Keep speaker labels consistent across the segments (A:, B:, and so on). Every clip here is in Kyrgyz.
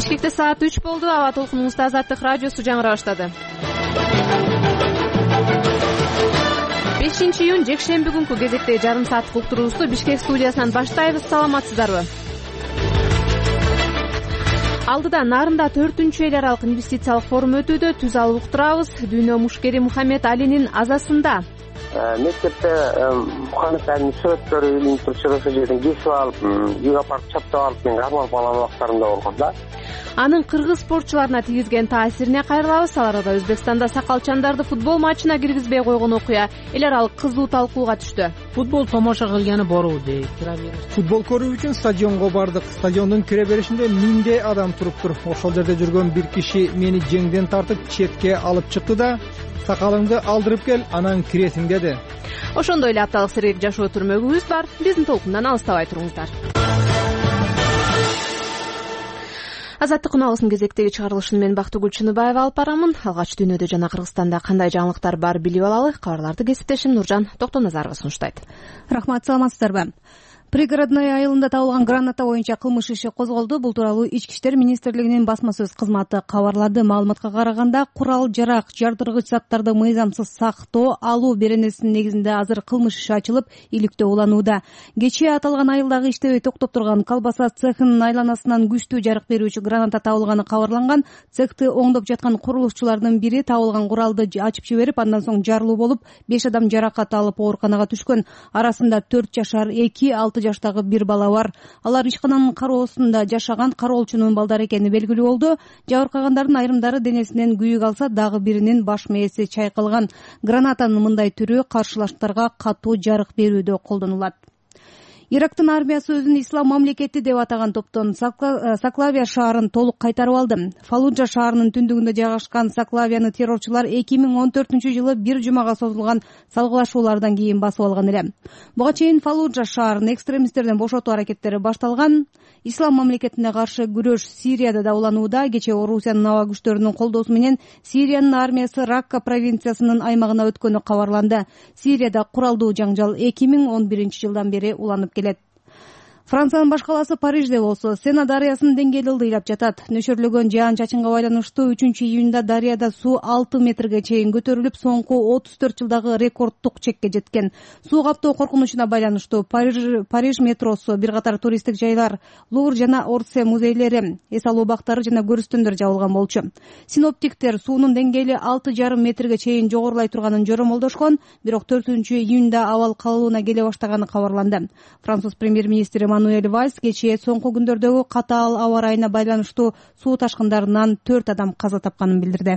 A: Бишкекте саат 3 болду. Аба толкунубузда Азаттык радиосу жаңыра баштады. 5-июнь жекшемби күнкү кезектеги жарым сааттык уктуруубузду Бишкек студиясынан баштайбыз. Саламатсыздарбы? Алдыда Нарында 4-эл аралык инвестициялык форум өтүүдө. Түз алып уктурабыз. Дүйнө мушкери Мухаммед Алинин азасында.
B: Мектепте Мухаммед Алинин сүрөттөрү илинип турчу ошол жерден кесип алып, үйгө апарып чаптап алып мен кармап алган убактарымда болгон да.
A: Анын кыргыз спортчуларына тигизген таасирине кайрылабыз. Ал арада Өзбекстанда сакалчандарды футбол матчына киргизбей койгон окуя эл аралык кызуу талкууга түштү.
C: Футбол томоша кылганы бору дейт.
D: Футбол көрүү үчүн стадионго бардык. Стадиондун кире беришинде миңдей адам туруптур. Ошол жерде жүргөн бир киши мени жеңден тартып четке алып чыкты да, сакалыңды алдырып кел, анан киретиң деди.
A: Ошондой эле апталык сергек жашоо түрмөгүбүз бар. Биздин толкундан алыстабай туруңуздар. Азаттык унаалысын кезектеги чыгарылышын мен Бактыгүл Чыныбаева алып барамын. Алгач дүйнөдө жана Кыргызстанда кандай жаңылыктар бар билип алалы. Кабарларды кесиптешим Нуржан Токтоназарова сунуштайт.
E: Рахмат, саламатсыздарбы? Пригородной айылында табылган граната боюнча кылмыш иши козголду. Бул тууралуу Ички иштер министрлигинин басма сөз кызматы кабарлады. Маалыматка караганда, курал-жарак, жардыргыч заттарды мыйзамсыз сактоо, алуу беренесинин негизинде азыр кылмыш иши ачылып, иликтөө уланууда. Кечээ аталган айылдагы иштебей токтоп турган колбаса цехынын айланасынан күчтүү жарык берүүчү граната табылганы кабарланган. Цехти оңдоп жаткан курулушчулардын бири табылган куралды ачып жиберип, андан соң жарылуу болуп, 5 адам жаракат алып ооруканага түшкөн. Арасында 4 жашар 2-6 жаштагы бир бала бар. Алар ишкананын кароосунда жашаган кароолчунун балдары экени белгилүү болду. Жабыркагандардын айрымдары денесинен күйүк алса, дагы биринин баш мээси чайкалган. Гранатанын мындай түрү каршылаштарга катуу жарык берүүдө колдонулат. Ирактын армиясы өзүн ислам мамлекети деп атаган топтон Саклавия шаарын толук кайтарып алды. Фалуджа шаарынын түндүгүндө жайгашкан Саклавияны террорчулар 2014-жылы бир жумага созулган салгылашуулардан кийин басып алган эле. Буга чейин Фалуджа шаарын экстремисттерден бошотуу аракеттери башталган. Ислам мамлекетине каршы күрөш Сирияда да уланууда. Кечээ Орусиянын аба күчтөрүнүн колдоосу менен Сириянын армиясы Ракка провинциясынын аймагына өткөнү кабарланды. Сирияда куралдуу жаңжал 2011-жылдан бери уланып келет. Франциянын баш калаасы Парижде болсо Сена дарыясынын деңгээли ылдыйлап жатат. Нөшөрлөгөн жаан-чачынга байланыштуу 3-июнда дарыяда суу 6 метрге чейин көтөрүлүп, соңку 34 жылдагы рекордтук чекке жеткен. Суу каптоо коркунучуна байланыштуу Париж метросу, бир катар туристтик жайлар, Лувр жана Орсе музейлери, эс алуу бактары жана көрүстөндөр жабылган болчу. Синоптиктер суунун деңгээли 6,5 метрге чейин жогорулай турганын жормолдошкон, бирок 4-июнда абал калууна келе баштаганы кабарланды. Француз премьер-министри Мануэль Вальс кечээ соңку күндөрдөгү катаал аба ырайына байланыштуу суу ташкындарынан 4 адам каза тапканын билдирди.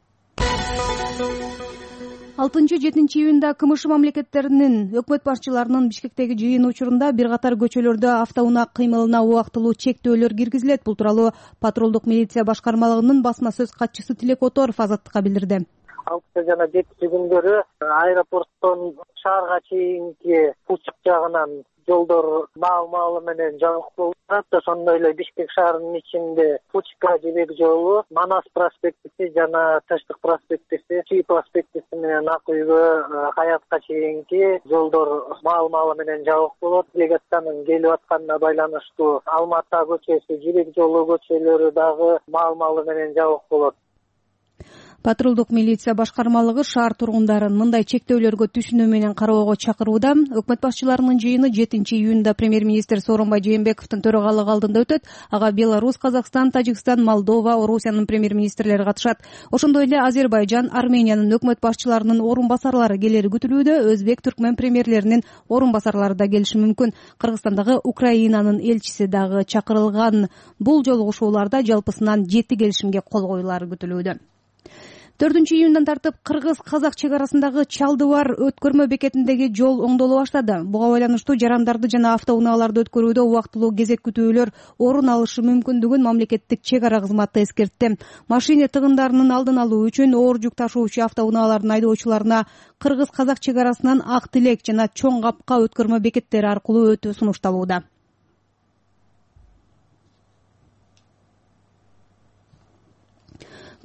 E: 6-7 июнда КМШ мамлекеттеринин өкмөт башчыларынын Бишкектеги жыйын учурунда бир катар көчөлөрдө автоунаа кыймылына убактылуу чектөөлөр киргизилет. Бул тууралуу патрулдук милиция башкармалыгынын басма сөз катчысы Тилек Оторов Азаттыкка билдирди.
B: 6 жана 7 күндөрү аэропорттон шаарга чейинки Пучук жагынан жолдор маал менен жабык болуп турат. Ошондой эле Бишкек шаарынын ичинде Пучка жибек жолу, Манас проспектиси жана Таштык проспектиси, Чүй проспектиси менен Ак үйгө, Хаятка чейинки жолдор маал менен жабык болот. Делегациянын келип атканына байланыштуу Алмата көчөсү, Жибек жолу көчөлөрү дагы маал менен жабык болот.
E: Патрулдук милиция башкармалыгы шаар тургундарын мындай чектөөлөргө түшүнүү менен кароого чакырууда. Өкмөт башчыларынын жыйыны 7-июнда премьер-министр Сооронбай Жээнбековдун төрагалыгы алдында өтөт. Ага Беларусь, Казакстан, Тажикстан, Молдова, Орусиянын премьер-министрлери катышат. Ошондой эле Азербайжан, Армениянын өкмөт башчыларынын орун басарлары келери күтүлүүдө. Өзбек, Түркмен премьерлеринин орун басарлары да келиши мүмкүн. Кыргызстандагы Украинанын элчиси дагы чакырылган. Бул жолугушууларда жалпысынан 7 келишимге кол коюлары күтүлүүдө. 4-июндан тартып кыргыз-казак чек арасындагы Чалдыбар өткөрмө бекетиндеги жол оңдоло баштады. Буга байланыштуу жарандарды жана автоунааларды өткөрүүдө убактылуу кезек күтүүлөр орун алышы мүмкүндүгүн мамлекеттик чек ара кызматы эскертти. Машина тыгындарынын алдын алуу үчүн оор жүк ташуучу автоунаалардын айдоочуларына кыргыз-казак чек арасынан Ак Тилек жана Чоң Капка өткөрмө бекеттери аркылуу өтүү сунушталууда.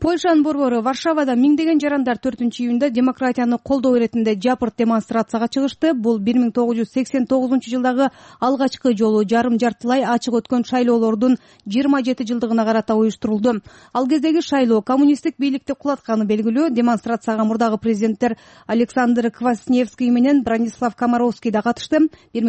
E: Польшанын борбору Варшавада миңдеген жарандар 4-июнда демократияны колдоо иретинде жапырт демонстрацияга чыгышты. Бул 1989-жылдагы алгачкы жолу жарым-жартылай ачык өткөн шайлоолордун 27 жылдыгына карата уюштурулду. Ал кездеги шайлоо коммунисттик бийликти кулатканы белгилүү. Демонстрацияга мурдагы президенттер Александр Квасневский менен Бранислав Комаровский да катышты.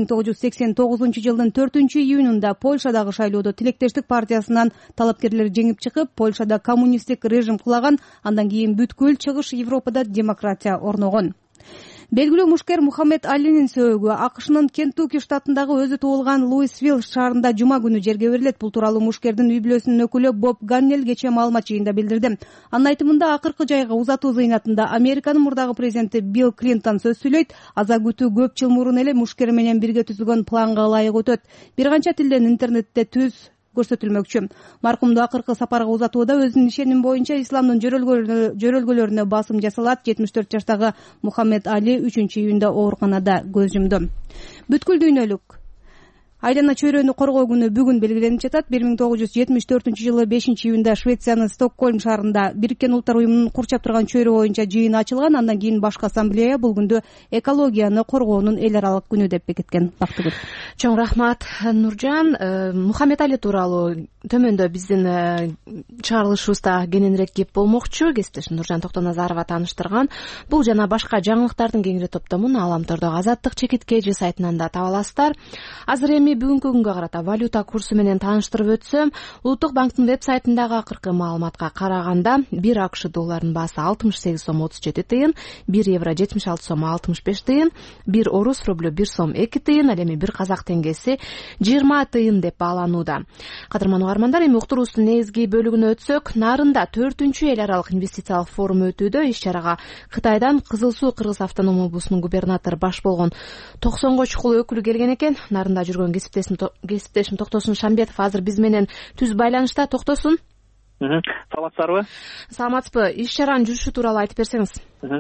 E: 1989-жылдын 4-июнунда Польшадагы шайлоодо Тилектештик партиясынан талапкерлер жеңип чыгып, Польшада коммунисттик режим кулаган. Андан кийин бүткүл чыгыш Европада демократия орногон. Белгилүү мушкер Мухаммед Алинин сөөгү АКШнын Кентукки штатындагы өзү туулган Луисвилл шаарында жума күнү жерге берилет. Бул тууралуу мушкердин үй бүлөсүнүн өкүлү Боб Ганнел кечээ маалымат жыйында билдирди. Анын айтымында акыркы жайга узатуу зыйнатында Американын мурдагы президенти Билл Клинтон сөз сүйлөйт. Аза күтүү көп жыл мурун эле мушкер менен бирге түзүлгөн планга ылайык өтөт. Бир канча тилден интернетте түз көрсөтүлмөкчү. Маркумду акыркы сапарга узатууда өзүнүн ишеними боюнча исламдын жөрөлгөлөрүнө басым жасалат. 74 жаштагы Мухаммед Али 3-июнда ооруканада көз жумду. Бүткүл дүйнөлүк айлана чөйрөнү коргоо күнү бүгүн белгиленип жатат. 1974-жылы 5-июнда Швециянын Стокгольм шаарында Бириккен Улуттар уюмунун курчап турган чөйрө боюнча жыйын ачылган. Андан кийин башкы ассамблея бул күндү экологияны коргоонун эл аралык күнү деп бекиткен. Бактыгүл.
A: Чоң рахмат, Нуржан. Мухаммед Али тууралуу төмөндө биздин чыгарылышыбызда кененирээк кеп болмокчу. Кесиптешим Нуржан Токтоназарова тааныштырган. Бул жана башка жаңылыктардын кеңири топтомун Аламтордогу Азаттык чекитке же сайтынан да таба аласыздар. Азыр эми бүгүнкү күнгө карата валюта курсу менен тааныштырып өтсөм, Улуттук банктын веб-сайтындагы акыркы маалыматка караганда 1 АКШ долларынын баасы 68 сом 37 тыйын, 1 евро 76 сом 65 тыйын, 1 орус рублю 1 сом 2 тыйын, ал эми 1 казак теңгеси 20 тыйын деп бааланууда. Кадырман угармандар, эми уктуруубуздун негизги бөлүгүнө өтсөк, Нарында 4-эл аралык инвестициялык форум өтүүдө. Иш-чарага Кытайдан Кызыл Суу Кыргыз автоном облусунун губернатору баш болгон 90го чукул өкүлү келген экен. Нарында жүргөн кесиптешим Токтосун Шамбетов азыр биз менен түз байланышта. Токтосун.
F: Саламатсыздарбы?
A: Саламатсызбы. Иш-чаранын жүрүшү тууралуу айтып берсеңиз.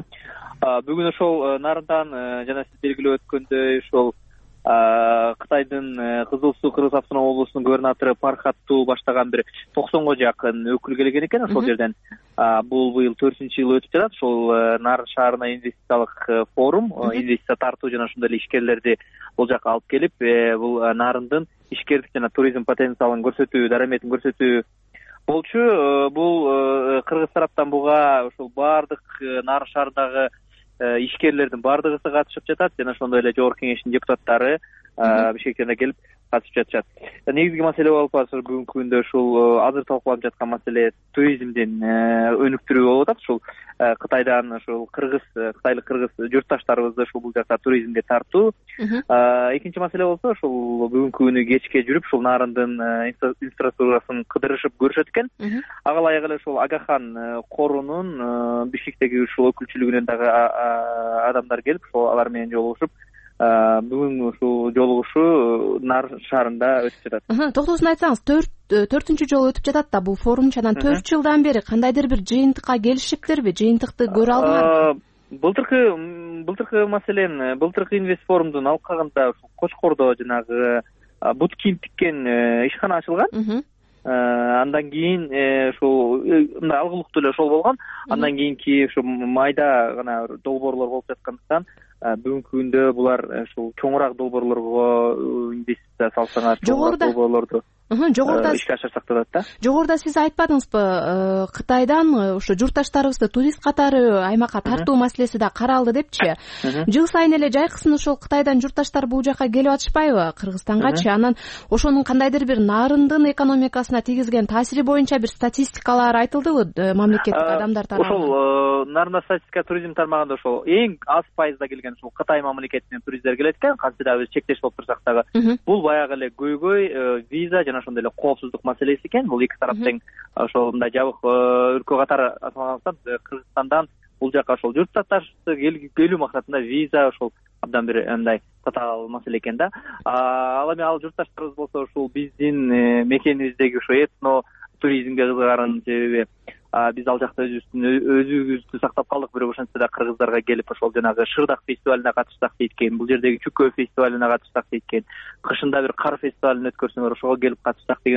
F: Бүгүн ошол Нарындан жана сиз белгилеп өткөндөй ошол Кытайдын Кызыл Суу Кыргыз автоном облусунун губернатору Пархаттуу баштаган бир 90го жакын өкүл келген экен. Ошол жерден бул быйыл 4-жыл өтүп жатат. Ошол Нарын шаарына инвестициялык форум, инвестиция тартуу жана ошондой эле ишкерлерди бул жака алып келип, бул Нарындын ишкерлик жана туризм потенциалын көрсөтүү, дараметин көрсөтүү болчу. Бул кыргыз тараптан буга ошол баардык Нарын шаарындагы ишкерлердин баардыгысы катышып жатат жана ошондой эле жогорку кеңештин депутаттары Бишкектен келип катышып жатышат. Негизги маселе болуп азыр бүгүнкү күндө ушул азыр талкууланып жаткан маселе туризмдин өнүктүрүү болуп атат. Ушул Кытайдан ушул кытайлык кыргыз журтташтарыбызды ушул бул жакка туризмге тартуу. Экинчи маселе болсо ушул бүгүнкү күнү кечке жүрүп ушул Нарындын инфраструктурасын кыдырышып көрүшөт экен. Ага ылайык эле ушул Агахан корунун Бишкектеги ушул өкүлчүлүгүнөн дагы адамдар келип ошол алар менен жолугушуп бүгүн ушул жолугушуу Нарын шаарында өтүп жатат.
A: Токтосун айтсаңыз, 4-чү жолу өтүп жатат да бул форум. Анан 4 жылдан бери кандайдыр бир жыйынтыкка келишиптерби? Жыйынтыкты көрө алдыңарбы?
F: Былтыркы маселен, былтыркы инвест форумдун алкагында Кочкордо жанагы бут кийим тиккен ишкана ачылган. Андан кийин ушул мындай алгылыктуу эле ошол болгон. Андан кийинки ушу майда гана долбоорлор болуп жаткандыктан бүгүнкү күндө булар ушул чоңураак долбоорлорго инвестиция салсаңар, чоңураак долбоорлорду жогоруда ишке ашырсак деп атат да.
A: Жогоруда сиз айтпадыңызбы, Кытайдан ушу журтташтарыбызды турист катары аймакка тартуу маселеси да каралды депчи. Жыл сайын эле жайкысын ошол Кытайдан журтташтар бул жака келип атышпайбы, Кыргызстангачы? Анан ошонун кандайдыр бир Нарындын экономикасына тийгизген таасири боюнча бир статистикалар айтылдыбы мамлекеттик адамдар тарабынан?
F: Ошол Нарында статистика туризм тармагында ошол эң аз пайызда келген ушул Кытай мамлекетинен туристтер келет экен. Кантсе да биз чектеш болуп турсак дагы. Бул баягы эле көйгөй виза жана ошондой эле коопсуздук маселеси экен. Бул эки тарап тең ошол мындай жабык өлкө катары аталгандыктан Кыргызстандан бул жака ошол журтташтарды келүү максатында виза ошол абдан бир мындай татаал маселе экен да. Ал эми ал журтташтарыбыз болсо ушул биздин мекенибиздеги ошо этно туризмге кызыгаанын себеби биз ал жакта өзүбүздү сактап калдык. Бирок ошентсе да кыргыздарга келип ошол жанагы Шырдак фестивалине катышсак дейт экен, бул жердеги Чүкө фестивалине катышсак дейт экен, кышында бир кар фестивалин өткөрсөңөр ошого келип катышсак деген бир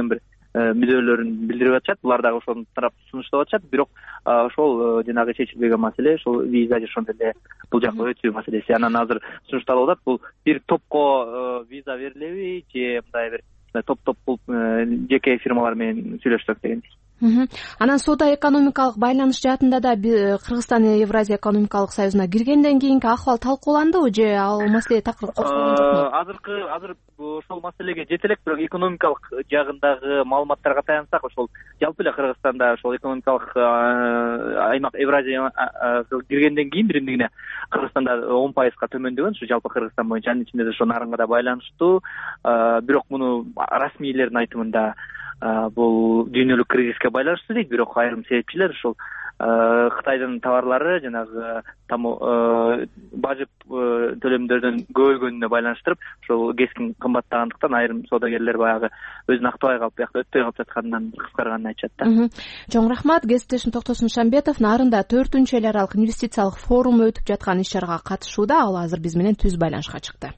F: мүдөлөрүн билдирип атышат, булар дагы ошонун тарапты сунуштап атышат. Бирок ошол жанагы чечилбеген маселе ошол виза же ошондой эле бул жакка өтүү маселеси. Анан азыр сунушталып атат, бул бир топко виза берилеби же мындай бир топ кылып жеке фирмалар менен сүйлөшсөк дегендей.
A: Анан соода-экономикалык байланыш жаатында да Кыргызстан Евразия экономикалык союзуна киргенден кийинки акыбал талкууландыбы же ал маселе такыр козголгон жокпу?
F: Азыр ошол маселеге жете элек, бирок экономикалык жагындагы маалыматтарга таянсак, ошол жалпы эле Кыргызстанда ошол экономикалык аймак Евразия киргенден кийин биримдигине Кыргызстанда 10%га төмөндөгөн, ушу жалпы Кыргызстан боюнча. Анын ичинде ошо нарынга да байланыштуу. Бирок муну расмийлердин айтымында бул дүйнөлүк кризиске байланыштуу дейт, бирок айрым себепчилер ушул Кытайдын товарлары жанагы бажып төлөмдөрдөн көбөйгөнүнө байланыштырып ошол кескин кымбаттагандыктан айрым соодагерлер баягы өзүн актабай калып, биякта өтпөй калып жатканынан кыскарганын айтышат да.
A: Чоң рахмат. Кесиптешим Токтосун Шамбетов нарында 4-эл аралык инвестициялык форум өтүп жаткан иш-чарага катышууда. Ал азыр биз менен түз байланышка чыкты.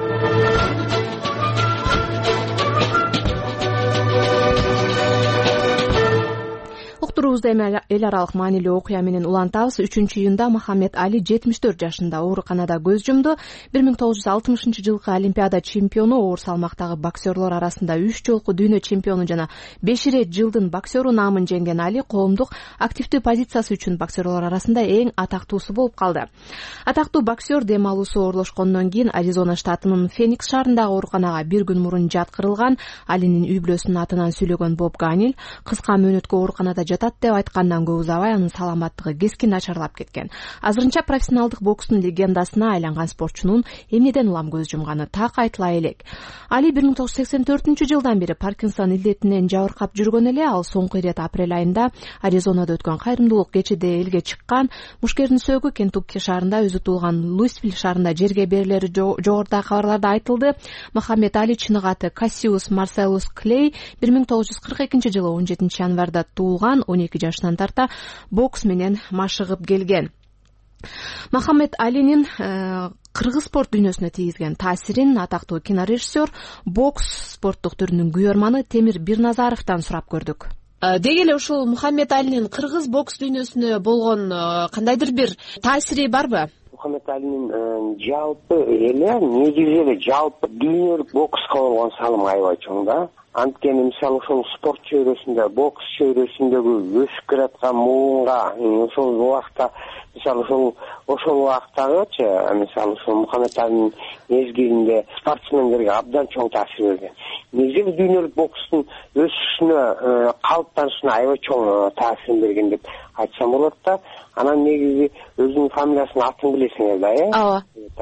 A: Уктуруубузду эми эл аралык маанилүү окуя менен улантабыз. 3-июнда Мухаммед Али 74 жашында ооруканада көз жумду. 1960-жылкы Олимпиада чемпиону, оор салмактагы боксерлор арасында 3 жолку дүйнө чемпиону жана 5 ирет жылдын боксеру наамын жеңген Али коомдук активдүү позициясы үчүн боксерлор арасында эң атактуусу болуп калды. Атактуу боксер дем алуусу оорлошкондон кийин Аризона штатынын Феникс шаарындагы ооруканага 1 күн мурун жаткырылган. Алинин үй бүлөсүнүн атынан сүйлөгөн Боб Ганил кыска мөөнөткө ооруканада жатат деп айткандан көп узабай анын саламаттыгы кескин начарлап кеткен. Азырынча профессионалдык бокстун легендасына айланган спортчунун эмнеден улам көз жумганы так айтыла элек. Али 1984-жылдан бери Паркинсон илдетинен жабыркап жүргөн эле. Ал соңку ирет апрель айында Аризонада өткөн кайрымдуулук кечиде элге чыккан. Мушкердин сөөгү Кентукки шаарында, өзү туулган Луисвилл шаарында жерге берилери жогоруда кабарларда айтылды. Мухаммед Али чыныгы аты Кассиус Марселус Клей 1942-жылы 17-январда туулган. 12 жашынан тарта бокс менен машыгып келген. Мухаммед Алинин кыргыз спорт дүйнөсүнө тийгизген таасирин атактуу кинорежиссер, бокс спорттук түрүнүн күйөрманы Темир Бирназаровдон сурап көрдүк. Деги эле ушул Мухаммед Алинин кыргыз бокс дүйнөсүнө болгон кандайдыр бир таасири барбы?
G: Мухаммед Алинин жалпы эле негизи эле жалпы дүйнөлүк бокска болгон салымы аябай чоң да. Анткени мисалы ошол спорт чөйрөсүндө, бокс чөйрөсүндөгү өсүп келаткан муунга ошол убакта мисалы ошол убактагычы мисалы ошол Мухаммед Алинин мезгилинде спортсмендерге абдан чоң таасир берген. Негизи дүйнөлүк бокстун өсүшүнө, калыптанышына аябай чоң таасирин берген деп айтсам болот да. Анан негизи өзүнүн фамилиясынын атын билесиңер да,
A: Ооба.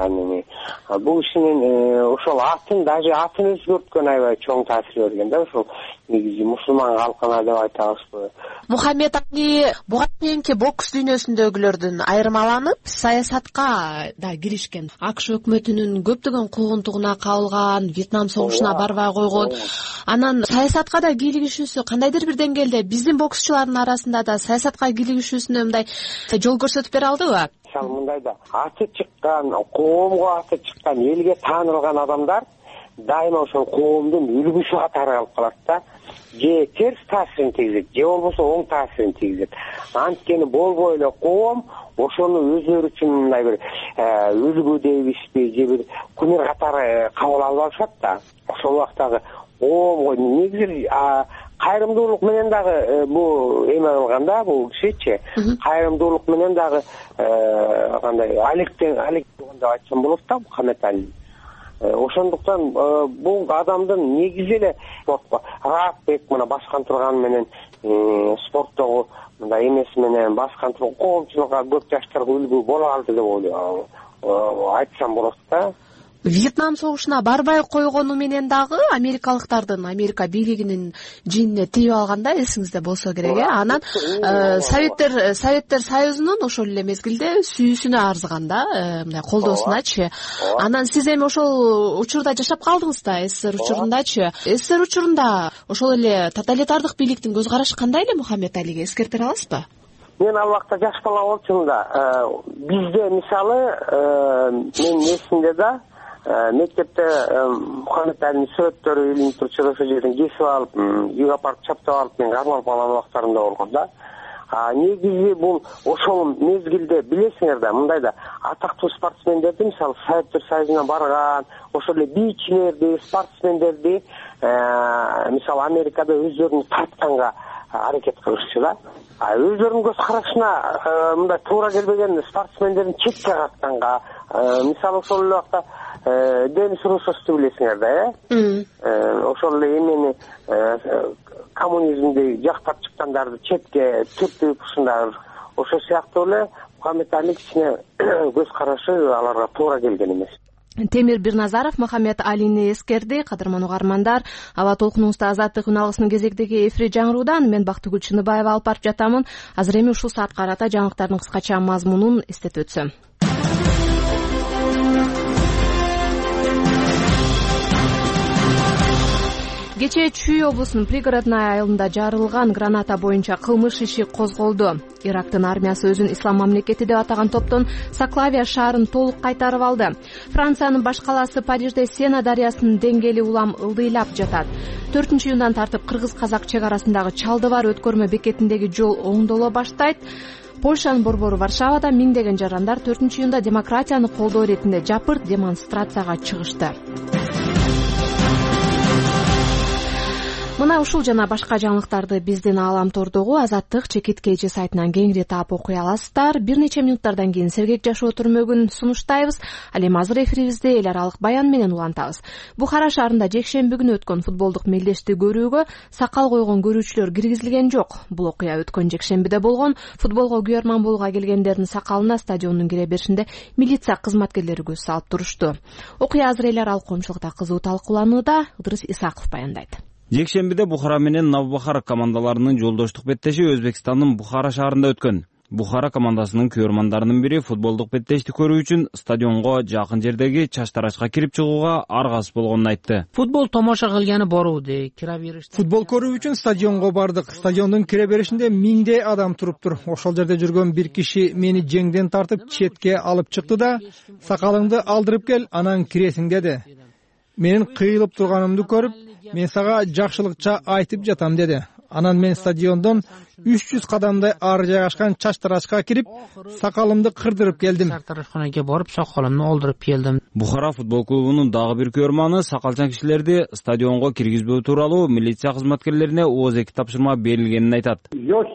G: Бул кишинин ошол даже атын өзгөрткөн аябай чоң таасир берген да. Ошол негизи мусулман калкына деп айтабызбы.
A: Мухаммед Али буга чейинки бокс дүйнөсүндөгүлөрдөн айырмаланып саясатка да киришкен. АКШ өкмөтүнүн көптөгөн куугунтугуна кабылган, Вьетнам согушуна барбай койгон. Анан саясатка да кийлигишүүсү кандайдыр бир деңгээлде биздин боксчулардын арасында да саясатка кийлигишүүсүнө мындай жол көрсөтүп бере алдыбы?
G: Мисалы мындай да аты чыккан, коомго аты чыккан, элге таанылган адамдар дайыма ошол коомдун үлгүсү катары алып калат да. Же терс таасирин тийгизет, же болбосо оң таасирин тийгизет. Анткени болбой эле коом ошону өзүлөрү үчүн мындай бир үлгү дейбизби, же бир күнөр катары кабыл алып алышат да. Ошол убактагы коомго негизи кайрымдуулук менен дагы бул эме кылган да, бул кишичи. Кайрымдуулук менен дагы кандай алек деп айтсам болот да Мухаммед Али. Ошондуктан бул адамдын негизи эле спортко рахбек мына баскан турганы менен спорттогу мындай эмеси менен баскан турган коомчулукка көп жаштарга үлгү боло алды деп ойлойм. Айтсам болот да.
A: Вьетнам согушуна барбай койгону менен дагы Америка бийлигинин жинине тийип алганда эсиңизде болсо керек, Анан Советтер Союзунун ошол эле мезгилде сүйүүсүнө арзыган да, мындай колдоосуначы. Анан сиз эми ошол учурда жашап калдыңыз да, СССР учурундачы. СССР учурунда ошол эле тоталитардык бийликтин көз карашы кандай эле Мухаммед Алиге, эскертере аласызбы?
G: Мен ал убакта жаш бала болчумун да. Бизде мисалы мен эсимде да мектепте Мухаммед Алинин сүрөттөрү илинип турчу, ошол жерден кесип алып, үйгө апарып чаптап алып мен кармалып алган убактарым да болгон да. Негизи бул ошол мезгилде билесиңер да, мындай да атактуу спортсмендерди, мисалы Советтер Союзуна барган, ошол эле бийчилерди, спортсмендерди мисалы Америкада өздөрүн тартканга аракет кылышчу да. Өздөрүнүн көз карашына мындай туура келбеген спортсмендердин четке какканга, мисалы ошол эле убакта Денис Руссосту билесиңер да, ошол эле эмени коммунизмди жактап чыккандарды четке түртүп ушундай ошол сыяктуу эле Мухаммед Али кичине көз карашы аларга туура келген эмес.
A: Темир Бирназаров Мухаммед Алини эскерди. Кадырман угармандар, аба толкунубузда Азаттык үналгысынын кезектеги эфири жаңыруудан мен Бактыгүл Чыныбаева алып барып жатамын. Азыр эми ушул саатка карата жаңылыктардын кыскача мазмунун эстетип өтсөм. Кечээ Чүй облусунун пригородный айылында жарылган граната боюнча кылмыш иши козголду. Ирактын армиясы өзүн ислам мамлекети деп атаган топтон Саклавия шаарын толук кайтарып алды. Франциянын баш калаасы Парижде Сена дарыясынын деңгээли улам ылдыйлап жатат. 4-июндан тартып кыргыз-казак чек арасындагы Чалдыбар өткөрмө бекетиндеги жол оңдоло баштайт. Польшанын борбору Варшавада миңдеген жарандар 4-июнда демократияны колдоо иретинде жапырт демонстрацияга чыгышты. Мына ушул жана башка жаңылыктарды биздин Ааламтордогу Азаттык Чекит KG сайтынан кеңири таап окуй аласыздар. Бир нече минуттардан кийин сергек жашоо түрмөгүн сунуштайбыз. Ал эми азыр эфирибизде эл аралык баян менен улантабыз. Бухара шаарында жекшемби күнү өткөн футболдук мелдешти көрүүгө сакал койгон көрүүчүлөр киргизилген жок. Бул окуя өткөн жекшембиде болгон. Футболго күйөрман болууга келгендердин сакалына стадиондун кире беришинде милиция кызматкерлери көз салып турушту. Окуя азыр эл аралык коомчулукта кызуу талкууланууда. Ыдырыс Исаков баяндайт.
H: Жекшембиде Бухара менен Навбахар командаларынын жолдоштук беттеши Өзбекстандын Бухара шаарында өткөн. Бухара командасынын күйөрмандарынын бири футболдук беттешти көрүү үчүн стадионго жакын жердеги Чаштарачка кирип чыгууга аргасыз болгонун айтты.
C: Футбол томоша кылганы боруу де, кире бериште.
D: Футбол көрүү үчүн стадионго бардык. Стадиондун кире беришинде миңдей адам туруптур. Ошол жерде жүргөн бир киши мени жеңден тартып четке алып чыкты да, сакалыңды алдырып кел, анан киресиң деди. Менин кыйылып турганымды көрүп, мен сага жакшылыкча айтып жатам деди. Анан мен стадиондон 300 кадамдай ары жайгашкан Чаштарачка кирип, сакалымды кырдырып келдим.
C: Чаштарачкага барып сакалымды алдырып келдим.
H: Бухара футбол клубунун дагы бир күйөрманы сакалчан кишилерди стадионго киргизбөө тууралуу милиция кызматкерлерине ооз-эки тапшырма берилгенин айтат.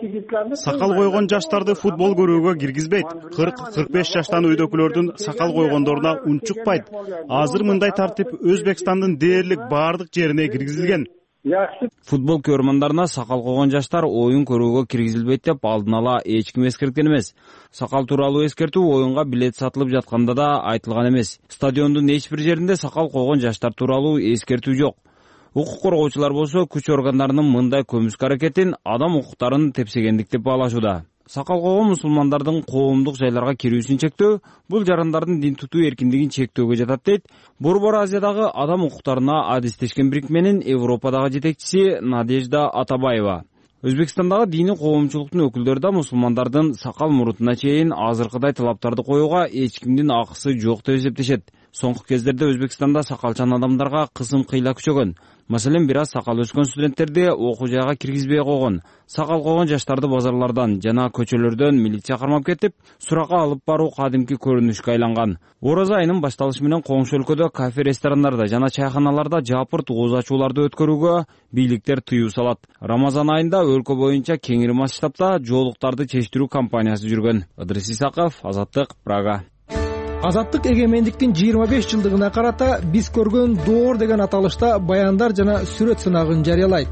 I: Сакал койгон жаштарды футбол көрүүгө киргизбейт. 40-45 жаштан өйдөкүлөрдүн сакал койгондоруна унчукпайт. Азыр мындай тартип Өзбекстандын дээрлик баардык жерине киргизилген.
H: Футбол көрмандарына сакал койгон жаштар оюн көрүүгө киргизилбейт деп алдын ала эч ким эскерткен эмес. Сакал тууралуу эскертүү оюнга билет сатылып жатканда да айтылган эмес. Стадиондун эч бир жеринде сакал койгон жаштар тууралуу эскертүү жок. Укук коргоочулар болсо күч органдарынын мындай көмүскө аракетин адам укуктарын тепсегендик деп баалашууда. Сакал койгон мусулмандардын коомдук жайларга кирүүсүн чектөө бул жарандардын дин тутуу эркиндигин чектөөгө жатат дейт Борбор Азиядагы адам укуктарына адистешкен бирикменин Европадагы жетекчиси Надежда Атабаева. Өзбекстандагы диний коомчулуктун өкүлдөрү да мусулмандардын сакал мурутуна чейин азыркыдай талаптарды коюуга эч кимдин акысы жок деп эсептешет. Соңку кездерде Өзбекстанда сакалчан адамдарга кысым кыйла күчөгөн. Маселен, бир аз сакал өскөн студенттерди окуу жайга киргизбей койгон. Сакал койгон жаштарды базарлардан жана көчөлөрдөн милиция кармап кетип, суракка алып баруу кадимки көрүнүшкө айланган. Ораза айынын башталышы менен коңшу өлкөдө кафе, ресторандарда жана чайханаларда жапырт ооз ачууларды өткөрүүгө бийликтер тыюу салат. Рамазан айында өлкө боюнча кеңири масштабта жоолуктарды чечтирүү кампаниясы жүргөн. Ыдырыс Исаков, Азаттык, Прага.
D: Азаттык эгемендиктин 25 жылдыгына карата биз көргөн доор деген аталышта баяндар жана сүрөт сынагын жарыялайт.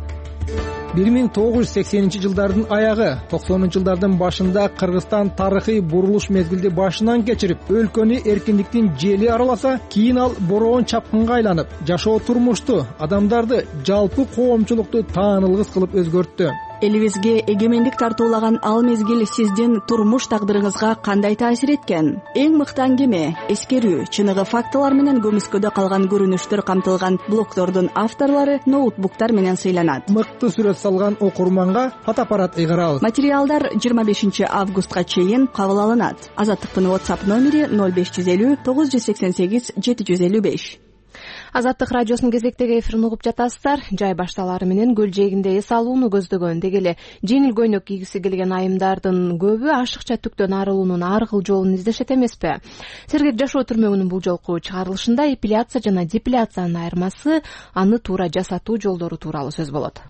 D: 1980-жылдардын аягы, 90-жылдардын башында Кыргызстан тарыхый бурулуш мезгилди башынан кечирип, өлкөнү эркиндиктин жели араласа, кийин ал бороон чапкынга айланып, жашоо турмушту, адамдарды, жалпы коомчулукту таанылгыс кылып өзгөрттү.
J: элибизге эгемендик тартуулаган ал мезгил сиздин турмуш тагдырыңызга кандай таасир эткен? Эң мыкты аңгеме, эскерүү, чыныгы фактылар менен көмүскөдө калган көрүнүштөр камтылган блогдордун авторлору ноутбуктар менен сыйланат.
D: Мыкты сүрөт салган окурманга фотоаппарат ыйгарабыз.
J: Материалдар 25 августка чейин кабыл алынат. Азаттыктын WhatsApp номери 0550 988 755.
A: Азаттык радиосунун кезектеги эфирин угуп жатасыздар. Жай башталары менен көл жээгинде эс алууну көздөгөн, деги эле жеңил көйнөк кийгиси келген айымдардын көбү ашыкча түктөн арылуунун ар кыл жолун издешет эмеспи? Сергек жашоо түрмөгүнүн бул жолку чыгарылышында эпиляция жана депиляциянын айырмасы, аны туура жасатуу жолдору тууралуу сөз болот.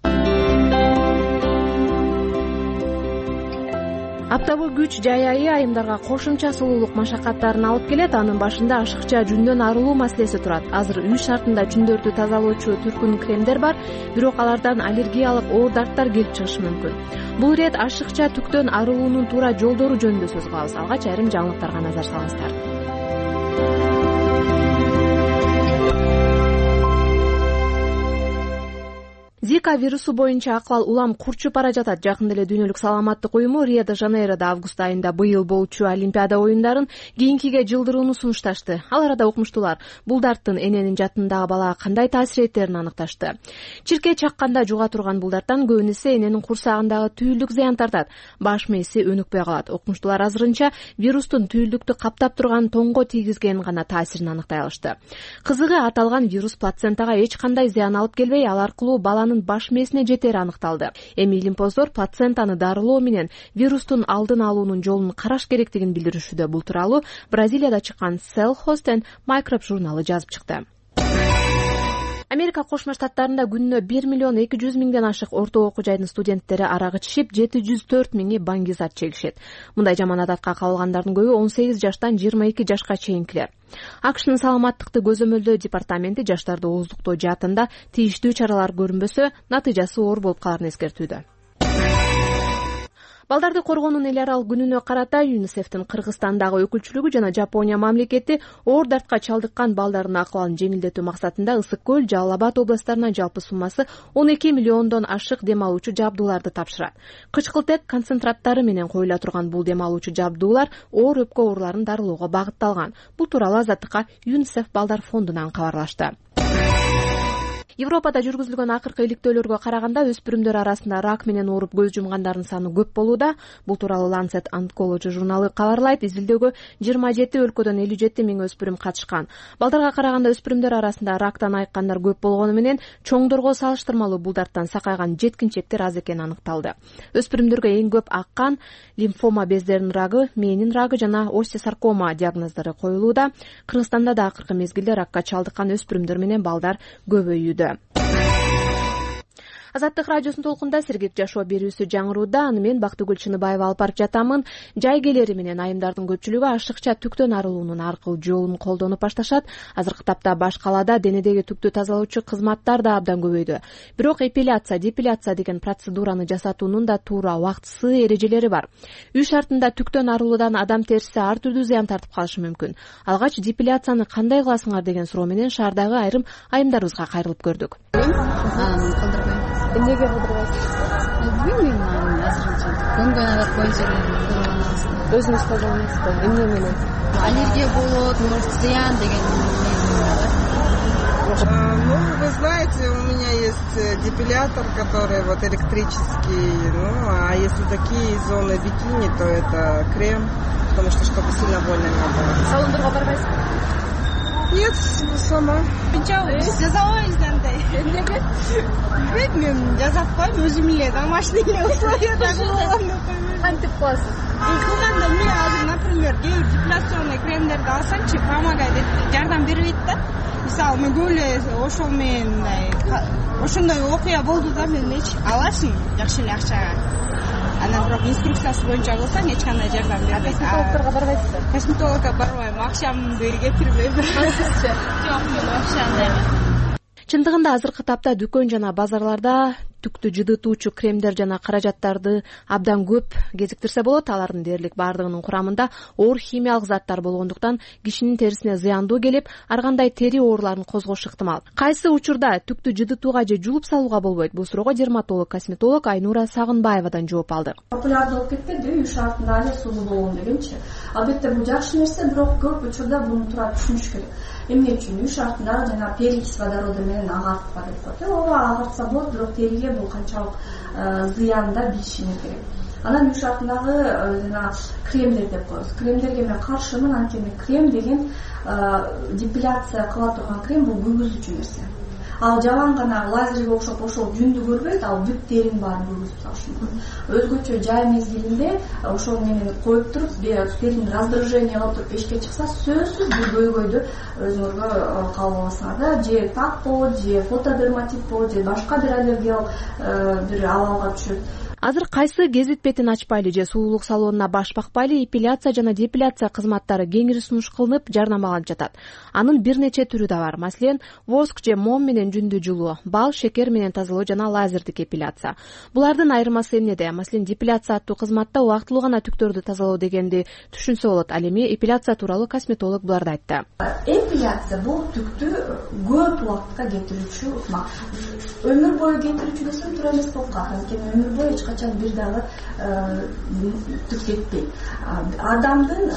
A: Аптабы күч жай айы айымдарга кошумча сулуулук машакаттарын алып келет. Анын башында ашыкча жүндөн арылуу маселеси турат. Азыр үй шартында жүндөрдү тазалоочу түркүн кремдер бар, бирок алардан аллергиялык оор дарттар келип чыгышы мүмкүн. Бул ирет ашыкча түктөн арылуунун туура жолдору жөнүндө сөз кылабыз. Алгач айрым жаңылыктарга назар салыңыздар. Зика вирусу боюнча акыбал улам курчуп бара жатат. Жакында эле Дүйнөлүк саламаттык уюму Рио-де-Жанейрода август айында быйыл болчу Олимпиада оюндарын кийинкиге жылдырууну сунушташты. Ал арада окумуштуулар бул дарттын эненин жатындагы балага кандай таасир этерин аныкташты. Чирке чакканда жуга турган бул дарттан көбүнесе эненин курсагындагы түйүлдүк зыян тартат. Баш мээси өнүкпөй калат. Окумуштуулар азырынча вирустун түйүлдүктү каптап турган тоңго тийгизген гана таасирин аныктай алышты. Кызыгы, аталган вирус плацентага эч кандай зыян алып келбей, ал аркылуу баланын баш мээсине жетери аныкталды. Эми илимпоздор плацентаны дарылоо менен вирустун алдын алуунун жолун караш керектигин билдиришүүдө. Бул тууралуу Бразилияда чыккан Cell Host and Microbe журналы жазып чыкты. Америка Кошмо Штаттарында күнүнө 1,2 миллион ашык орто окуу жайдын студенттери арак ичишип, 704 миңи баңгизат чегишет. Мындай жаман адатка кабылгандардын көбү 18 жаштан 22 жашка чейинкилер. АКШнын саламаттыкты көзөмөлдөө департаменти жаштарды ооздуктоо жаатында тийиштүү чаралар көрүнбөсө, натыйжасы оор болуп каларын эскертүүдө. Балдарды коргоонун эл аралык күнүнө карата ЮНИСЕФтин Кыргызстандагы өкүлчүлүгү жана Жапония мамлекети оор дартка чалдыккан балдардын акыбалын жеңилдетүү максатында Ысык көл, Жалал Абад областарына жалпы суммасы 12 миллиондон ашык дем алуучу жабдууларды тапшырат. Кычкылтек концентраттары менен коюла турган бул дем алуучу жабдуулар оор өпкө ооруларын дарылоого багытталган. Бул тууралуу Азаттыкка ЮНИСЕФ балдар фондунан кабарлашты. Европада жүргүзүлгөн акыркы иликтөөлөргө караганда өспүрүмдөр арасында рак менен ооруп көз жумгандардын саны көп болууда. Бул тууралуу Lancet Oncology журналы кабарлайт. Изилдөөгө 27 өлкөдөн 57 миң өспүрүм катышкан. Балдарга караганда өспүрүмдөр арасында рактан айыккандар көп болгону менен чоңдорго салыштырмалуу бул дарттан сакайган жеткинчектер аз экени аныкталды. Өспүрүмдөргө эң көп аккан лимфома бездеринин рагы, мээнин рагы жана остеосаркома диагноздору коюлууда. Кыргызстанда да акыркы мезгилде ракка чалдыккан өспүрүмдөр менен балдар көбөйүүдө. Азаттык радиосунун толкунда сергек жашоо берүүсү жаңырууда. Аны мен Бактыгүл Чыныбаева алып барып жатамын. Жайгелери менен айымдардын көпчүлүгү ашыкча түктөн арылуунун ар кыл жолун колдонуп башташат. Азыркы тапта баш калаада денедеги түктү тазалоочу кызматтар да абдан көбөйдү. Бирок эпиляция, депиляция деген процедураны жасатуунун да туура убактысы, эрежелери бар. Үй шартында түктөн арылуудан адам териси ар түрдүү зыян тартып калышы мүмкүн. Алгач депиляцияны кандай кыласыңар деген суроо менен шаардагы айрым айымдарыбызга кайрылып көрдүк.
K: Эмнеге кыдырбайсыз? Билбейм, мен азырынча көнгөн адат боюнча өзүңүз тазалайсызбы? Эмне менен? Аллергия болот, может, зыян деген.
L: Ну, вы знаете, у меня есть депилятор, который вот электрический, ну, а если такие зоны бикини, то это крем, потому что чтобы сильно больно не было.
K: Салондорго барбайсызбы?
L: Нет, сама.
K: Жазабайбыз андай. Эмнеге? Билбейм, мен жазап коем, өзүм эле домашний условияда кылгам. Кантип кыласыз? Кылганда мен азыр, например, депиляционный кремдерди алсамчы, помогает, жардам бербейт да. Мисалы, мен көп эле ошол менен ошондой окуя болду да, мен аласың жакшы эле акчага. Анан бирок инструкциясы боюнча кылсаң эч кандай жардам бербейт. Косметологторго барбайсызбы?
L: Косметологко барбайм, акчамды бери кетирбейм.
K: Жок, мен акчаны.
A: Чындыгында азыркы тапта дүкөн жана базарларда түктү жыдытуучу кремдер жана каражаттарды абдан көп кезиктирсе болот. Алардын дээрлик баардыгынын курамында оор химиялык заттар болгондуктан кишинин терисине зыяндуу келип, ар кандай тери ооруларын козгошу ыктымал. Кайсы учурда түктү жыдытууга же жуулуп салууга болбойт? Бул суроого дерматолог, косметолог Айнура Сагынбаевадан жооп алдык.
M: Популярдуу болуп кеткен үй шартында эле сулуу болгон дегенчи. Албетте бул жакшы нерсе, бирок көп учурда буну туура түшүнүш керек. Эмне үчүн үй шартында жана перекись водороду менен агартпа деп коет. Ооба агартса болот, бирок териге бул канчалык зыянда билишиңиз керек. Анан үй шартындагы жана кремдер деп коебуз. Кремдерге мен каршымын, анткени крем деген депиляция кыла турган крем бул күйгүзүүчү нерсе. Ал жаман гана лазерге окшоп ошол жүндү көрбөйт, ал бүт теринин баарын күйгүзүп салышы мүмкүн. Өзгөчө жай мезгилинде ошол менен коюп туруп, теринин раздражение кылып туруп эшикке чыкса, сөзсүз бул көйгөйдү өзүңөргө кабыл аласыңар да, же так болот, же фотодерматит болот, же башка бир аллергиялык бир абалга түшөт.
A: Азыр кайсы гезит бетин ачпайлы же сулуулук салонуна баш бакпайлы эпиляция жана депиляция кызматтары кеңири сунуш кылынып жарнамаланып жатат. Анын бир нече түрү да бар. Маселен, воск же мом менен жүндү жулуу, бал, шекер менен тазалоо жана лазердик эпиляция. Булардын айырмасы эмнеде? Маселен, депиляция аттуу кызматта убактылуу гана түктөрдү тазалоо дегенди түшүнсө болот. Ал эми эпиляция тууралуу косметолог буларды айтты.
M: Эпиляция бул түктү көп убакытка кетирүүчү ыкма. Өмүр бою кетирүүчү десем туура эмес болуп калат. Анткени өмүр бою качан бир дагы түк кетпейт. Адамдын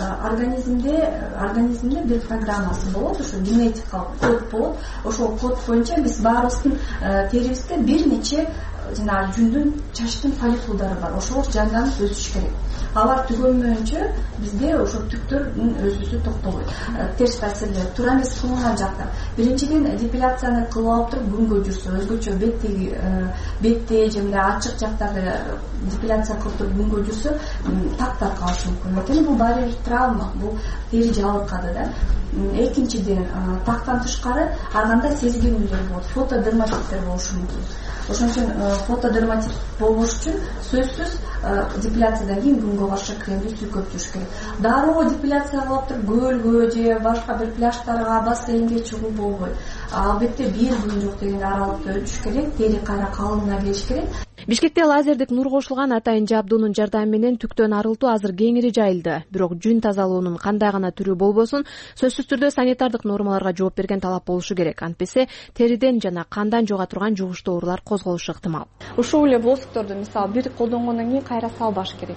M: организмде бир программасы болот, ошо генетикалык код болот. Ошол код боюнча биз баарыбыздын терибизде бир нече жана жүндүн, чачтын фолликулдары бар. Ошол жанданып өсүш керек. Алар түгөнмөйүнчө бизде ошо түктөрдүн өсүүсү токтобойт. Терс таасирлер туура эмес кылынган жакта. Биринчиден депиляцияны кылып алып туруп күнгө жүрсө, өзгөчө бетте же мындай ачык жактарда депиляция кылып туруп күнгө жүрсө, тактар калышы мүмкүн. Анткени бул баары травма, бул тери жабыркады да. Экинчиден, тактан тышкары ар кандай сезгенүүлөр болот, фотодерматиттер болушу мүмкүн. Ошон үчүн фотодерматит болбош үчүн сөзсүз депиляциядан кийин күнгө каршы кремди сүйкөп жүрүш керек. Дароо депиляция кылып туруп көлгө же башка бир пляждарга, бассейнге чыгуу болбойт. Албетте бир күн жок деген аралыкта өтүш керек, тери кайра калыбына келиш керек.
A: Бишкекте лазердик нур кошулган атайын жабдуунун жардамы менен түктөн арылтуу азыр кеңири жайылды. Бирок жүн тазалоонун кандай гана түрү болбосун, сөзсүз түрдө санитардык нормаларга жооп берген талап болушу керек. Антпесе териден жана кандан жуга турган жугуштуу оорулар козголушу ыктымал.
M: Ушул эле воскторду мисалы бир колдонгондон кийин кайра салбаш керек.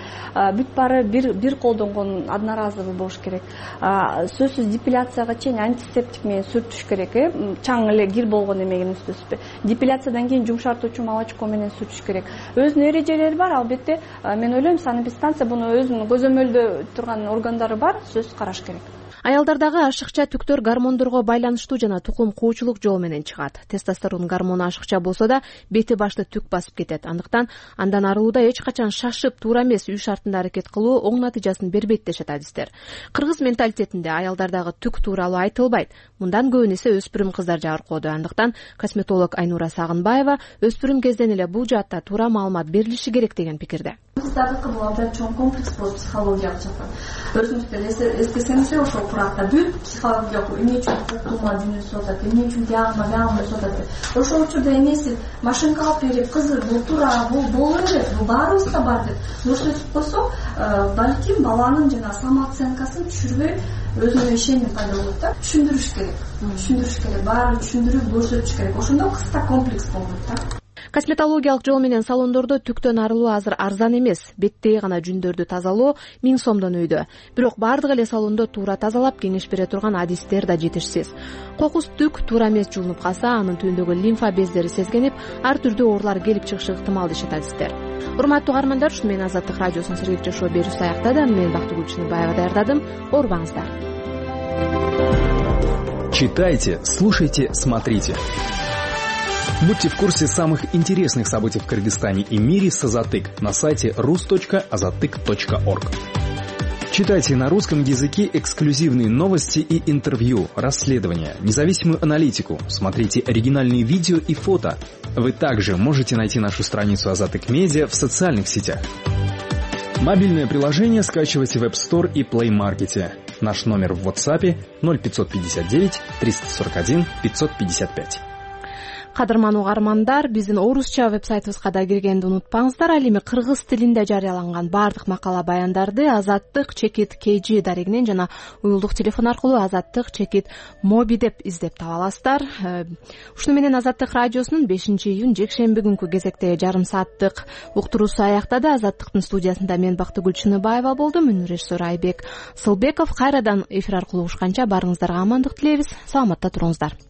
M: Бүт баары бир колдонгон одноразовый болуш керек. Сөзсүз депиляцияга чейин антисептик менен сүртүш керек. Чаң эле кир болгон эмегенин үстүнө. Депиляциядан кийин жумшартуучу молочко менен сүртүш керек. Өзүнүн эрежелери бар, албетте. Мен ойлойм, санэпидстанция буну өзүнүн көзөмөлдө турган органдары бар, сөзсүз караш керек.
A: Аялдардагы ашыкча түктөр гормондорго байланыштуу жана тукум куучулук жол менен чыгат. Тестостерон гормону ашыкча болсо да, бети башты түк басып кетет. Андыктан андан арылууда эч качан шашып, туура эмес үй шартында аракет кылуу оң натыйжасын бербейт дешет адистер. Кыргыз менталитетинде аялдардагы түк тууралуу айтылбайт. Мындан көбүн эсе өспүрүм кыздар жабыркоодо. Андыктан косметолог Айнура Сагынбаева өспүрүм кезден эле бул жаатта туура маалымат берилиши керек деген пикирде.
M: Кыздардыкы бул абдан чоң комплекс болуп психологиялык жактан. Өзүңүздөр эскесеңиздер ошол куракта бүт психологиялык эмне үчүн туктума жүн өсүп атат, эмне үчүн биягыма өсүп атат. Ошол учурда эмеси машинка алып берип, кызы бул туура, бул боло берет, бул баарыбызда бар деп көрсөтүп койсок, балким баланын жана самооценкасын түшүрбөй өзүнө ишеним пайда болот да. Түшүндүрүш керек, баарын түшүндүрүп көрсөтүш керек. Ошондо кызда комплекс болбойт да.
A: Косметологиялык жол менен салондордо түктөн арылуу азыр арзан эмес. Беттеги гана жүндөрдү тазалоо 1000 сомдон өйдө. Бирок бардык эле салондо туура тазалап кеңеш бере турган адистер да жетишсиз. Кокус түк туура эмес жуулунуп калса, анын түбүндөгү лимфа бездери сезгенип, ар түрдүү оорулар келип чыгышы ыктымал дешет адистер. Урматтуу каармандар, ушу менен Азаттык радиосунун Сергек жашоо берүүсү аяктады. Мен Бактыгүл Чыныбаева даярдадым. Оорубаңыздар.
N: Читайте, слушайте, смотрите. Будьте в курсе самых интересных событий в Кыргызстане и мире с Азатык на сайте rus.azatyk.org. Читайте на русском языке эксклюзивные новости и интервью, расследования, независимую аналитику, смотрите оригинальные видео и фото. Вы также можете найти нашу страницу Азатык Медиа в социальных сетях. Мобильное приложение скачивайте в App Store и Play Market. Наш номер в WhatsApp 0559 341 555.
A: Кадырман угармандар, биздин орусча вебсайтыбызга да киргенди унутпаңыздар. Ал эми кыргыз тилинде жарыяланган баардык макала баяндарды azattik-kg дарегинен жана уюлдук телефон аркылуу azattik-mobi деп издеп таба аласыздар. Ушуну менен Азаттык радиосунун 5-июнь жекшемби күнкү кезектеги жарым сааттык уктуруусу аяктады. Азаттыктын студиясында мен Бактыгүл Чыныбаева болдум. Үнү режиссер Айбек Сылбеков. Кайрадан эфир аркылуу угушканча баарыңыздарга амандык тилейбиз. Саламатта туруңуздар.